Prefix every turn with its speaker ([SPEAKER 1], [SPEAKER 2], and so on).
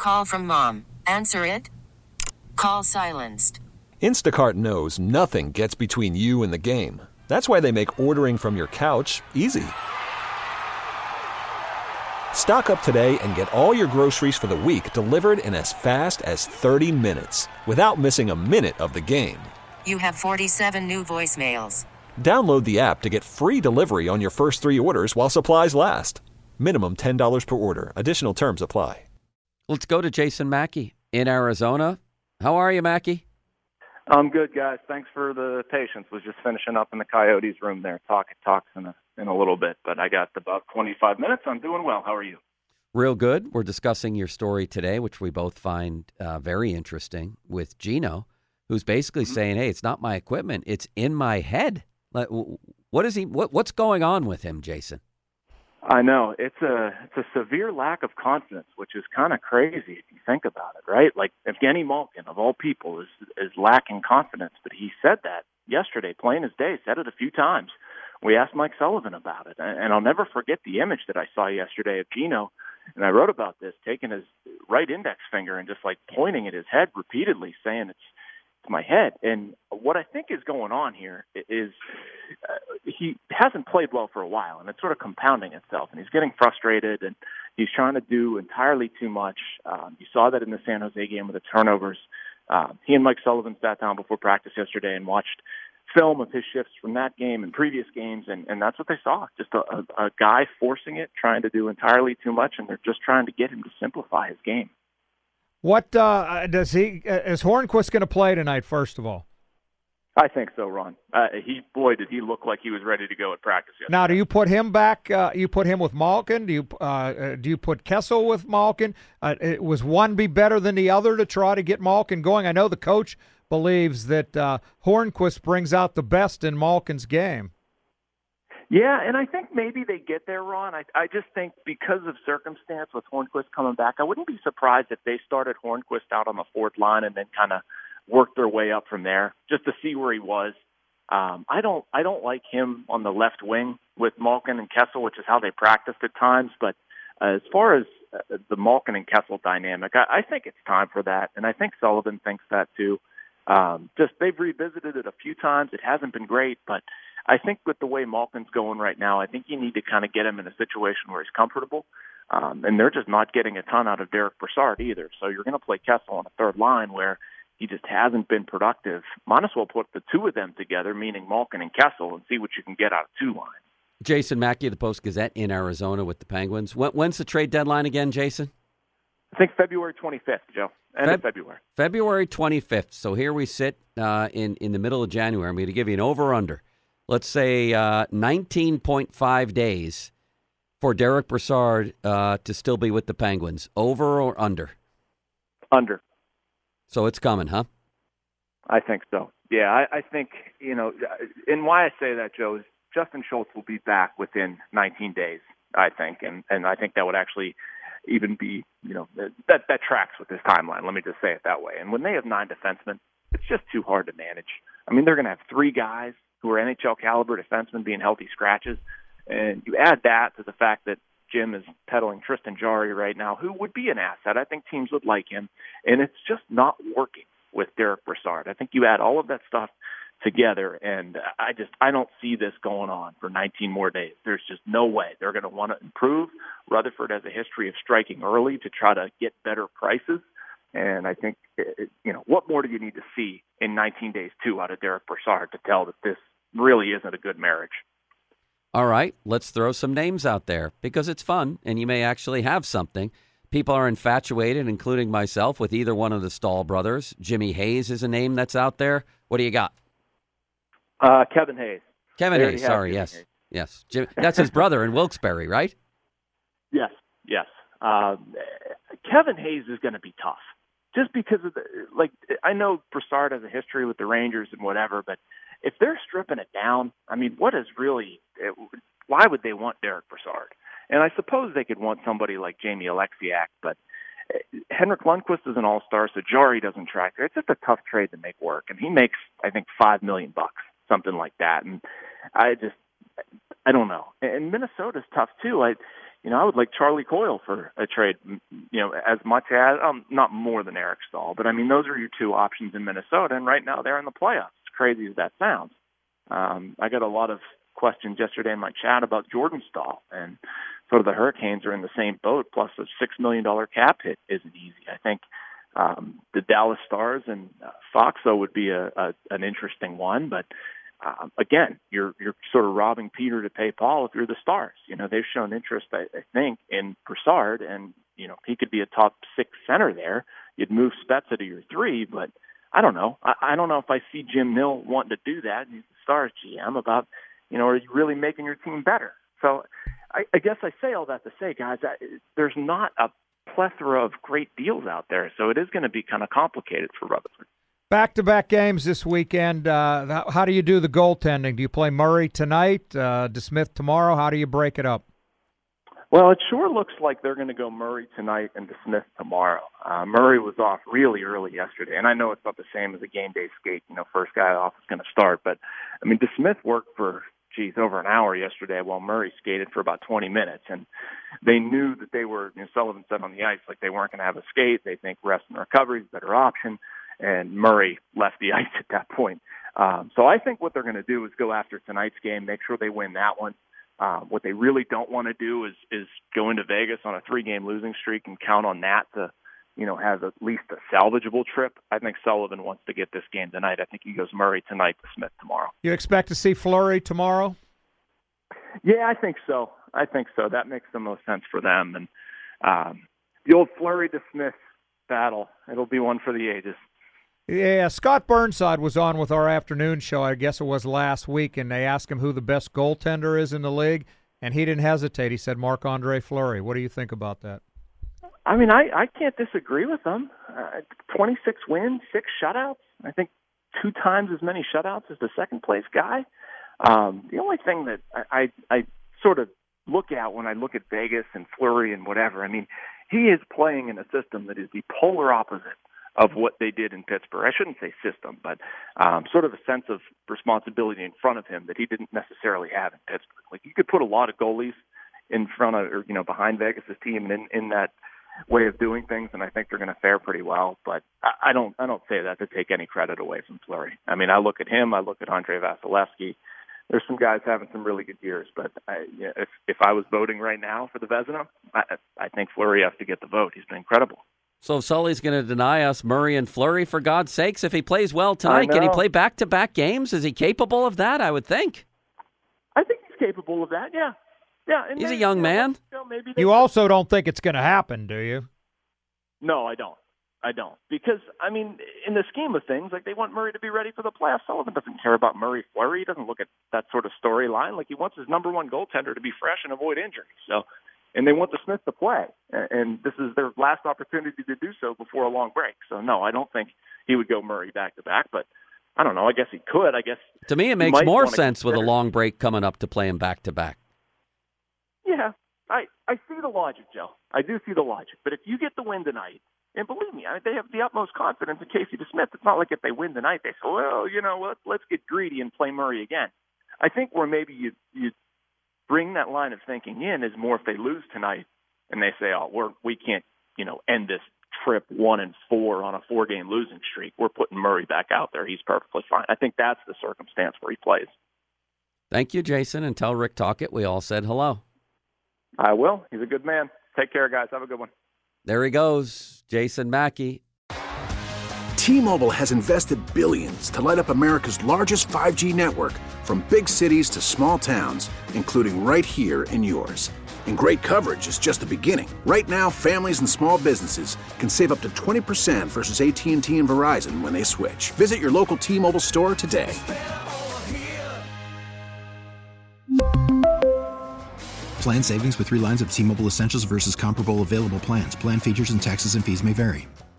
[SPEAKER 1] Call from mom. Answer it. Call silenced.
[SPEAKER 2] Instacart knows nothing gets between you and the game. That's why they make ordering from your couch easy. Stock up today and get all your groceries for the week delivered in as fast as 30 minutes without missing a minute of the game.
[SPEAKER 1] You have 47 new voicemails.
[SPEAKER 2] Download the app to get free delivery on your first 3 orders while supplies last. Minimum $10 per order. Additional terms apply.
[SPEAKER 3] Let's go to Jason Mackey in Arizona. How are you, Mackey?
[SPEAKER 4] I'm good, guys. Thanks for the patience. Was just finishing up in the Coyotes room there. Talks in a little bit, but I got about 25 minutes. I'm doing well. How are you?
[SPEAKER 3] Real good. We're discussing your story today, which we both find very interesting, with Gino, who's basically saying, hey, it's not my equipment. It's in my head. What's going on with him, Jason?
[SPEAKER 4] I know. It's a severe lack of confidence, which is kind of crazy if you think about it, right? Like Evgeny Malkin, of all people, is lacking confidence, but he said that yesterday, plain as day, said it a few times. We asked Mike Sullivan about it, and I'll never forget the image that I saw yesterday of Gino, and I wrote about this, taking his right index finger and just like pointing at his head repeatedly, saying it's my head. And what I think is going on here is he hasn't played well for a while, and it's sort of compounding itself, and he's getting frustrated, and he's trying to do entirely too much. You saw that in the San Jose game with the turnovers. He and Mike Sullivan sat down before practice yesterday and watched film of his shifts from that game and previous games, and that's what they saw. Just a guy forcing it, trying to do entirely too much, and they're just trying to get him to simplify his game.
[SPEAKER 5] What does he? Is Hornquist going to play tonight? First of all,
[SPEAKER 4] I think so, Ron. Did he look like he was ready to go at practice yesterday.
[SPEAKER 5] Now, do you put him back? You put him with Malkin? Do you put Kessel with Malkin? Was one be better than the other to try to get Malkin going? I know the coach believes that Hornquist brings out the best in Malkin's game.
[SPEAKER 4] Yeah, and I think maybe they get there, Ron. I just think because of circumstance with Hornquist coming back, I wouldn't be surprised if they started Hornquist out on the fourth line and then kind of worked their way up from there just to see where he was. I don't like him on the left wing with Malkin and Kessel, which is how they practiced at times. But as far as the Malkin and Kessel dynamic, I think it's time for that, and I think Sullivan thinks that too. Just they've revisited it a few times. It hasn't been great, but I think with the way Malkin's going right now, I think you need to kind of get him in a situation where he's comfortable. And they're just not getting a ton out of Derek Brassard either. So you're going to play Kessel on a third line where he just hasn't been productive. Might as well put the two of them together, meaning Malkin and Kessel, and see what you can get out of two lines.
[SPEAKER 3] Jason Mackey of the Post-Gazette in Arizona with the Penguins. When's the trade deadline again, Jason?
[SPEAKER 4] I think February 25th, Joe. End of February.
[SPEAKER 3] February 25th. So here we sit in the middle of January. I'm going to give you an over-under. Let's say 19.5 days for Derek Brassard to still be with the Penguins. Over or under?
[SPEAKER 4] Under.
[SPEAKER 3] So it's coming, huh?
[SPEAKER 4] I think so. Yeah, I think, and why I say that, Joe, is Justin Schultz will be back within 19 days, I think. And I think that would actually even be, that tracks with this timeline. Let me just say it that way. And when they have 9 defensemen, it's just too hard to manage. I mean, they're going to have 3 guys who are NHL caliber defensemen being healthy scratches. And you add that to the fact that Jim is peddling Tristan Jarry right now, who would be an asset. I think teams would like him. And it's just not working with Derek Brassard. I think you add all of that stuff together, and I don't see this going on for 19 more days. There's just no way. They're going to want to improve. Rutherford has a history of striking early to try to get better prices. And I think, what more do you need to see in 19 days, too, out of Derek Brassard to tell that this really isn't a good marriage?
[SPEAKER 3] All right, let's throw some names out there because it's fun and you may actually have something. People are infatuated, including myself, with either one of the Stahl brothers. Jimmy Hayes is a name that's out there. What do you got?
[SPEAKER 4] Kevin Hayes.
[SPEAKER 3] Kevin Hayes, sorry, yes. Hayes. Yes. That's his brother in Wilkes-Barre, right?
[SPEAKER 4] Yes. Kevin Hayes is going to be tough. Just because of I know Brassard has a history with the Rangers and whatever, but if they're stripping it down, I mean, why would they want Derek Brassard? And I suppose they could want somebody like Jamie Alexiak, but Henrik Lundqvist is an all-star, so Jarry doesn't track there. It's just a tough trade to make work, and he makes, I think, $5 million, something like that. And I don't know. And Minnesota's tough too. I would like Charlie Coyle for a trade, as much as, not more than Eric Staal. But, I mean, those are your two options in Minnesota, and right now they're in the playoffs, as crazy as that sounds. I got a lot of questions yesterday in my chat about Jordan Staal, and sort of the Hurricanes are in the same boat, plus a $6 million cap hit isn't easy. I think the Dallas Stars and Fox, though, would be an interesting one, but again, you're sort of robbing Peter to pay Paul if you're the Stars. They've shown interest, I think, in Brassard, and, he could be a top 6 center there. You'd move Spezza to your 3, but I don't know. I don't know if I see Jim Nill wanting to do that. He's the Stars GM about, are you really making your team better? So I guess I say all that to say, guys, there's not a plethora of great deals out there, so it is going to be kind of complicated for Rutherford.
[SPEAKER 5] Back-to-back games this weekend. How do you do the goaltending? Do you play Murray tonight, DeSmith tomorrow? How do you break it up?
[SPEAKER 4] Well, it sure looks like they're going to go Murray tonight and DeSmith tomorrow. Murray was off really early yesterday, and I know it's not the same as a game day skate. First guy off is going to start. But, I mean, DeSmith worked for, over an hour yesterday while Murray skated for about 20 minutes. And they knew that they were, Sullivan said on the ice, like they weren't going to have a skate. They think rest and recovery is a better option. And Murray left the ice at that point. So I think what they're going to do is go after tonight's game, make sure they win that one. What they really don't want to do is go into Vegas on a 3-game losing streak and count on that to, have at least a salvageable trip. I think Sullivan wants to get this game tonight. I think he goes Murray tonight to Smith tomorrow.
[SPEAKER 5] You expect to see Fleury tomorrow?
[SPEAKER 4] Yeah, I think so. That makes the most sense for them. And the old Fleury to Smith battle, it'll be one for the ages.
[SPEAKER 5] Yeah, Scott Burnside was on with our afternoon show, I guess it was last week, and they asked him who the best goaltender is in the league, and he didn't hesitate. He said Marc-Andre Fleury. What do you think about that?
[SPEAKER 4] I mean, I can't disagree with them. 26 wins, 6 shutouts. I think 2 times as many shutouts as the second-place guy. The only thing that I sort of look at when I look at Vegas and Fleury and whatever, I mean, he is playing in a system that is the polar opposite of what they did in Pittsburgh. I shouldn't say system, but sort of a sense of responsibility in front of him that he didn't necessarily have in Pittsburgh. Like, you could put a lot of goalies in front of, or, behind Vegas's team in that way of doing things, and I think they're going to fare pretty well. But I don't say that to take any credit away from Fleury. I mean, I look at him, I look at Andrei Vasilevsky. There's some guys having some really good years, but if I was voting right now for the Vezina, I think Fleury has to get the vote. He's been incredible.
[SPEAKER 3] So Sully's going to deny us Murray and Fleury, for God's sakes. If he plays well tonight, can he play back-to-back games? Is he capable of that? I would think.
[SPEAKER 4] I think he's capable of that, yeah. And
[SPEAKER 3] he's a young man.
[SPEAKER 5] You also don't think it's going to happen, do you?
[SPEAKER 4] No, I don't. Because, I mean, in the scheme of things, like, they want Murray to be ready for the playoffs. Sullivan doesn't care about Murray-Fleury. He doesn't look at that sort of storyline. Like, he wants his number one goaltender to be fresh and avoid injury. So, and they want the Smith to play. And this is their last opportunity to do so before a long break. So, no, I don't think he would go Murray back-to-back. But I don't know. I guess he could. I guess
[SPEAKER 3] to me, it makes more sense with a long break coming up to play him back-to-back.
[SPEAKER 4] Yeah, I see the logic, Joe. I do see the logic. But if you get the win tonight, and believe me, they have the utmost confidence in Casey DeSmith. It's not like if they win tonight, they say, well, you know what, let's get greedy and play Murray again. I think where maybe you bring that line of thinking in is more if they lose tonight and they say, oh, we can't, end this trip 1-4 on a 4-game losing streak. We're putting Murray back out there. He's perfectly fine. I think that's the circumstance where he plays.
[SPEAKER 3] Thank you, Jason, and tell Rick Tocchet we all said hello.
[SPEAKER 4] I will. He's a good man. Take care, guys. Have a good one.
[SPEAKER 3] There he goes, Jason Mackey.
[SPEAKER 6] T-Mobile has invested billions to light up America's largest 5G network, from big cities to small towns, including right here in yours. And great coverage is just the beginning. Right now, families and small businesses can save up to 20% versus AT&T and Verizon when they switch. Visit your local T-Mobile store today.
[SPEAKER 7] Plan savings with 3 lines of T-Mobile Essentials versus comparable available plans. Plan features and taxes and fees may vary.